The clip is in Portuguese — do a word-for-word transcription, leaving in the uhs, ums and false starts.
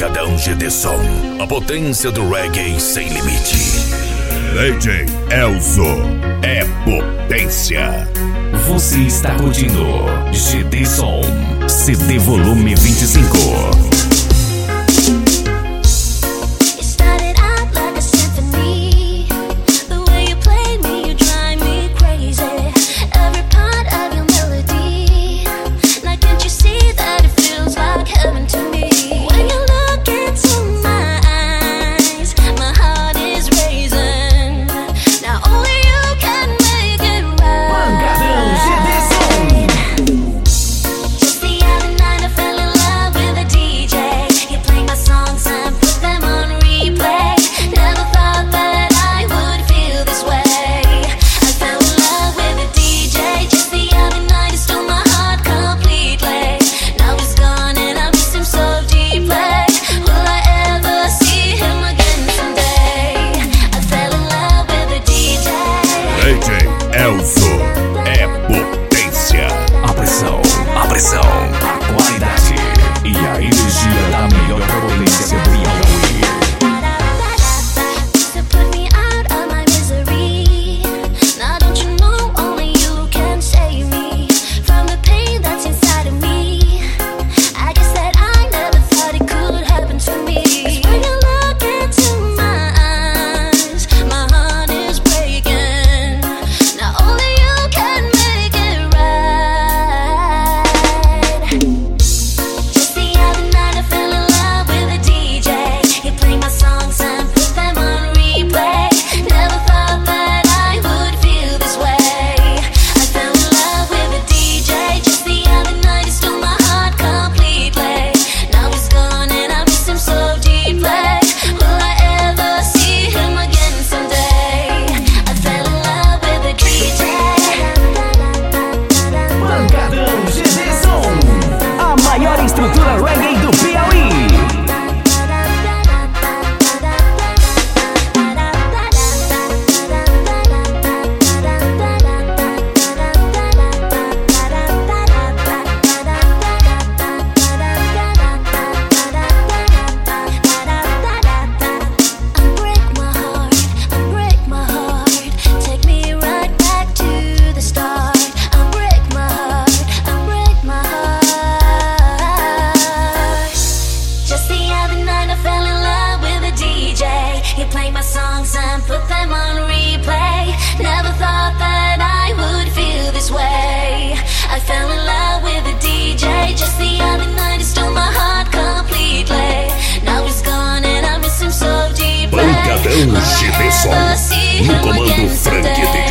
Pancadão G D Som, a potência do reggae sem limite. D J Elzo é potência. Você está curtindo G D Som, C D Volume vinte e cinco. D J Elzo é potência. A pressão, a pressão, a qualidade e a energia da melhor potência do Piauí. Estrutura reggae do Piauí. Play my songs and put them on replay. Never thought that I would feel this way. I fell in love with a D J just the other night. It stole my heart completely. Now he's gone and I miss him so deeply. Pancadão G D Som, no comando Franquete.